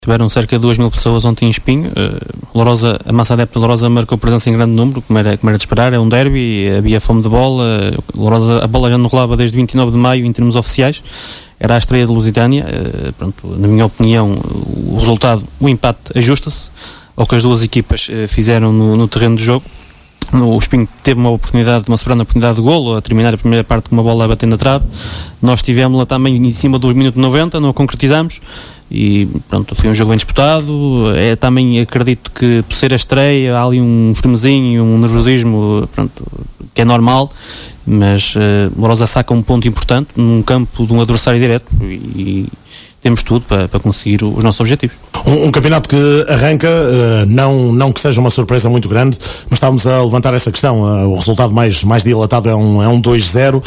Tiveram cerca de 2.000 pessoas ontem em Espinho. Lourosa, a massa adepta de Lourosa marcou presença em grande número, como era de esperar. É um derby, havia fome de bola. Lourosa, a bola já não rolava desde 29 de maio em termos oficiais. Era a estreia de Lusitânia. Na minha opinião, o resultado, o empate ajusta-se ao que as duas equipas fizeram no terreno de jogo. O Espinho teve uma soberana oportunidade de golo, a terminar a primeira parte com uma bola a bater na trave. Nós tivemos lá também em cima do minuto 90, não a concretizamos. E pronto, foi um jogo bem disputado. Também acredito que por ser a estreia há ali um firmezinho, um nervosismo, pronto, que é normal, mas Lourosa saca um ponto importante num campo de um adversário direto e temos tudo para conseguir os nossos objetivos. Um campeonato que arranca, não que seja uma surpresa muito grande, mas estávamos a levantar essa questão. O resultado mais dilatado é um 2-0,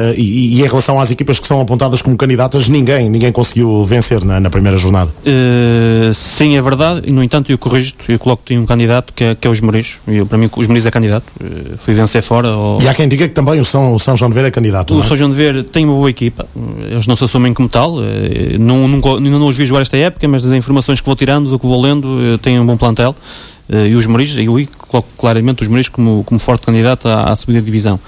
e em relação às equipas que são apontadas como candidatas, ninguém conseguiu vencer na primeira jornada. Sim, é verdade, e no entanto eu corrijo-te, eu coloco que tem um candidato que é o Esmoriz. Para mim o Esmoriz é candidato, fui vencer fora. E há quem diga que também o São João de Ver é candidato. O São João de Ver tem uma boa equipa, eles não se assumem como tal, ainda não os vi jogar esta época, mas das informações que vou tirando, do que vou lendo, tem um bom plantel. E os Esmoriz, eu coloco claramente os Esmoriz como forte candidato à subida de divisão.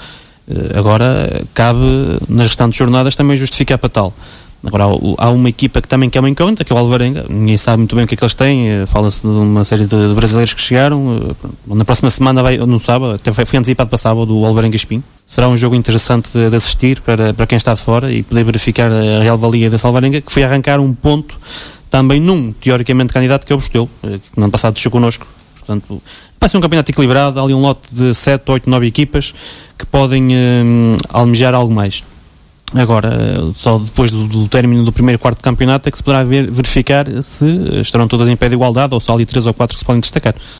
Agora cabe nas restantes jornadas também justificar para tal. Agora há uma equipa que também é uma incógnita, que é o Alvarenga. Ninguém sabe muito bem o que é que eles têm. Fala-se de uma série de brasileiros que chegaram. Na próxima semana, no sábado, até foi antecipado para sábado, o Alvarenga Espinho. Será um jogo interessante de assistir para quem está de fora e poder verificar a real valia desse Alvarenga, que foi arrancar um ponto também num, teoricamente, candidato, que é o Bostelo, que no ano passado deixou connosco. Portanto, vai ser um campeonato equilibrado. Há ali um lote de 7, 8, 9 equipas que podem almejar algo mais. Agora, só depois do término do primeiro quarto de campeonato é que se poderá verificar se estarão todas em pé de igualdade ou se há ali 3 ou 4 que se podem destacar.